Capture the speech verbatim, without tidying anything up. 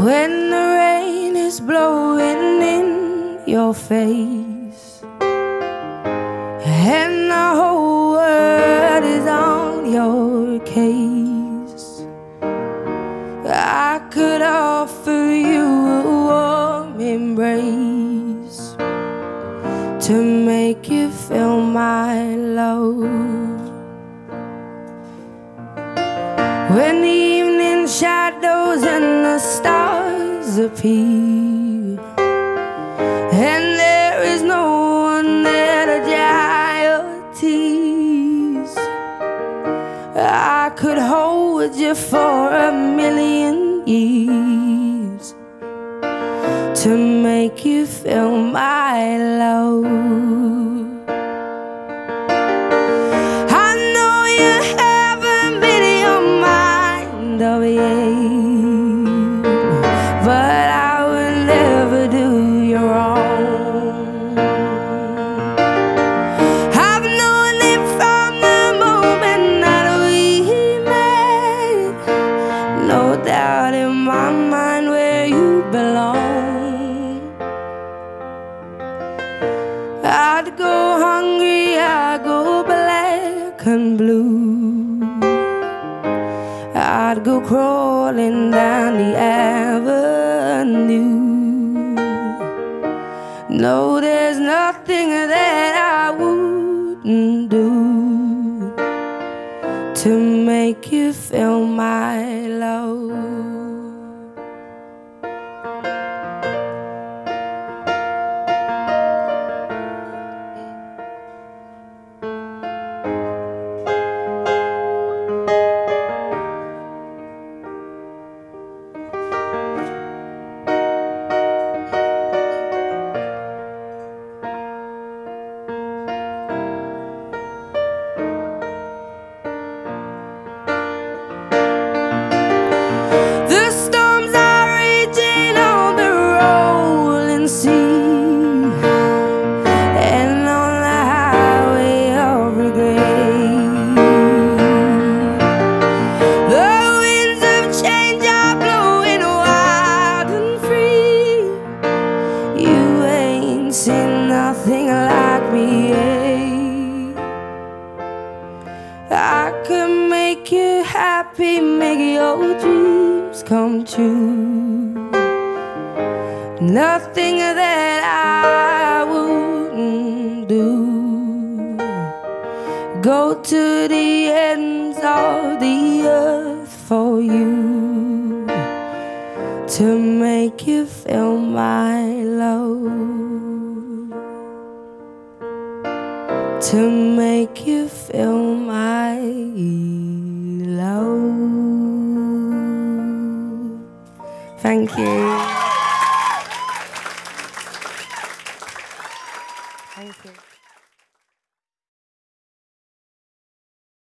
when the rain is blowing in your face and the whole world is on your case. I could offer you a warm embrace to make you feel my love. When the evening shadows and the stars appear and there is no one there to dry your tears, I could hold you for a million years to make you feel my love. I know you haven't made your mind up yet, but I will never do you wrong. I've known it from the moment that we met, no doubt in my mind where you belong. I'd go hungry, I'd go black and blue, I'd go crawling down the avenue. No, there's nothing that I wouldn't do to make you feel my love. Seen nothing like me, yeah. I could make you happy, make your dreams come true. Nothing that I wouldn't do. Go to the ends of the earth for you to make you feel my love. To make you feel my love. Thank you.